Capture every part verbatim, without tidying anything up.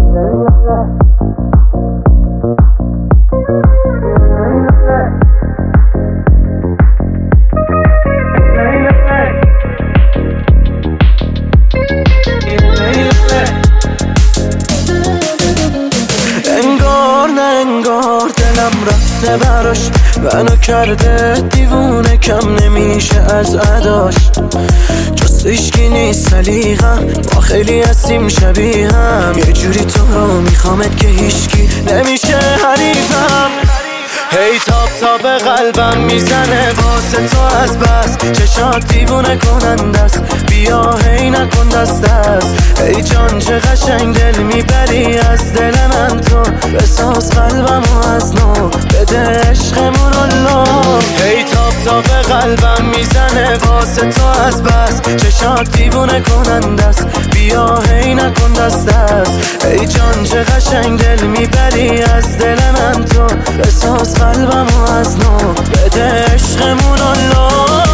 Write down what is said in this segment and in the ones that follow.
رفته براش منو کرده دیوونه، کم نمیشه از عداش. جز هیچکی نیست سلیقم، ما خیلی هستیم شبیه هم. یه جوری تو رو میخوامت که هیچکی نمیشه حریفم. هی تاب تاب قلبم میزنه واسه تو از بس، چشات دیوونه کننده است، بیا هی نکن دست دست. ای جان چه قشنگ دل میبری از دل من تو، بساز قلبمو از نو بده عشقمون الله. هی تاب تاب قلبم میزنه واسه تو از بس، چشات دیوونه کننده است، بیا هی نکن دست دست. ای جان چه قشنگ دل میبری از دل من تو، بساز قلبمو از نو بده عشقمون الله.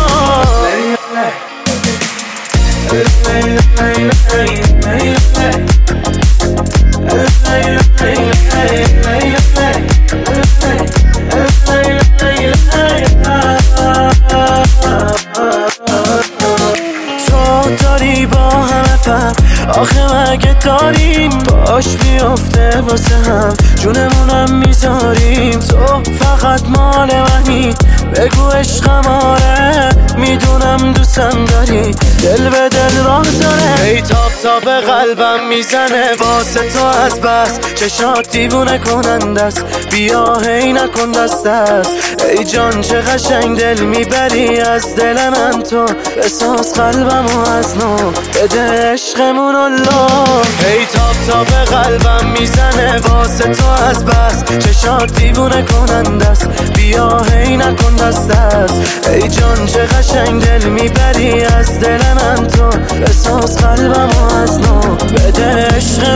تو داری با همه فهم، آخه مگه داریم باش بیفته واسه هم، جونمونم میذاریم. تو فقط مال منی، بگو عشقم آره، میدونم دوستم داری، دل به دل راه داره. ای تاب تاب قلبم میزنه واسه تو از بس، چشات دیوونه کننده است، بیا هی نکن دست دست. ای جان چه قشنگ دل میبری از دل من تو، بساز قلبمو از نو بده عشقمون الله. ای تاب تاب قلبم میزنه واسه تو از بس، چشات دیوونه کننده است، بیا هی نکن دست دست. ای جان چه قشنگ دل میبری از دل من تو، بساز قلبمو از نو بده عشق